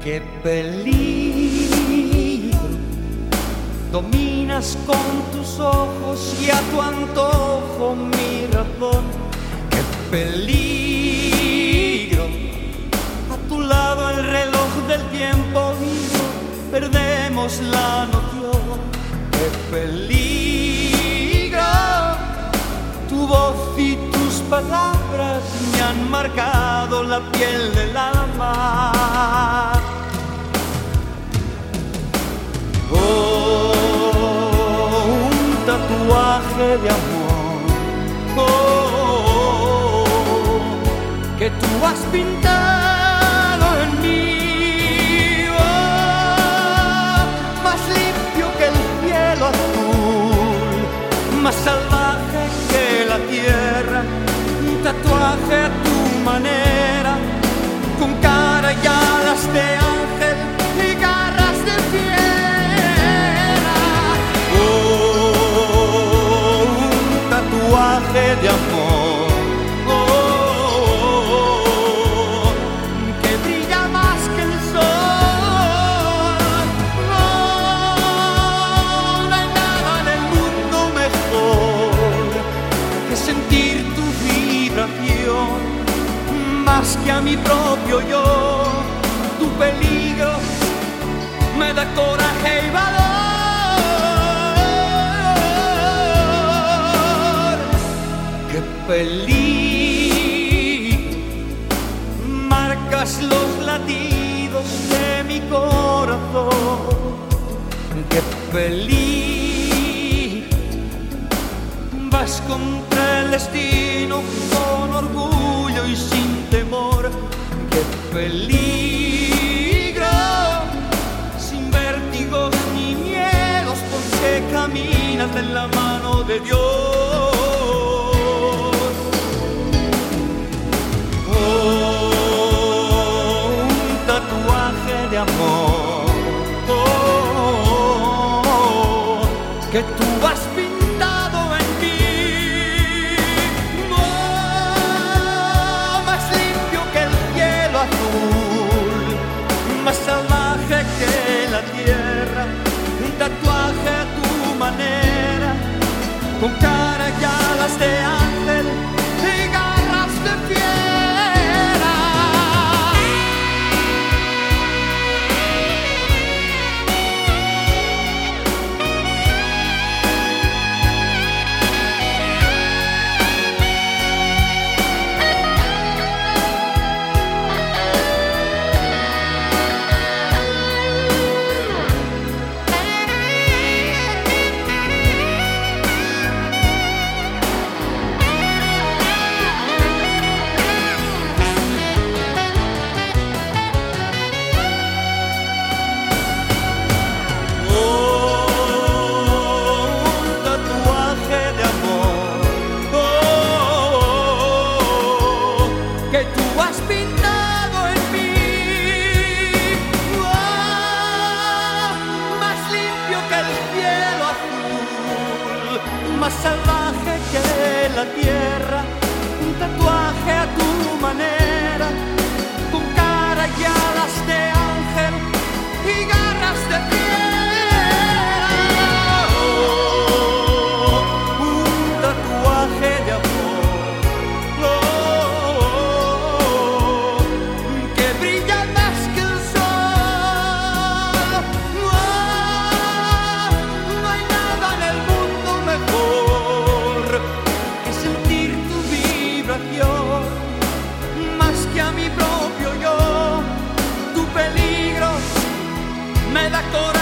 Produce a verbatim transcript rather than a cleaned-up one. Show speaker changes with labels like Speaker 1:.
Speaker 1: Qué peligro, dominas con tus ojos y a tu antojo mi razón. Qué peligro, a tu lado el reloj del tiempo y yo perdemos la noción. Qué peligro, tu voz y tus palabras me han marcado la piel del alma. Oh, un tatuaje de amor, oh, oh, oh, que tú has pintado en mí, oh, más limpio que el cielo azul, más salvaje que la tierra, un tatuaje a tu manera, con cara y alas de ángel y garras de fiera. De amor, oh, oh, oh, que brilla más que el sol. No, no hay nada en el mundo mejor que sentir tu vibración, más que a mi propio yo. Tu peligro me da coraje y valor. Peligro, marcas los latidos de mi corazón. Qué peligro, vas contra el destino con orgullo y sin temor. Qué peligro, sin vértigos ni miedos, porque caminas de la mano de Dios. De amor, oh, oh, oh, que tú has pintado en mí, oh, más limpio que el cielo azul, más salvaje que la tierra, un tatuaje a tu manera, con cara y alas de ángel y garras de fiera. Más salvaje que la tierra, un tatuaje a tu manera, con cara y alas de ángel y garras de fiera. Oh, un tatuaje de amor, oh, oh, oh, que brilla más que el sol. Oh, no hay nada en el mundo mejor que sentir tu vibración, más que a mi propio yo. Tu peligro me da coraje.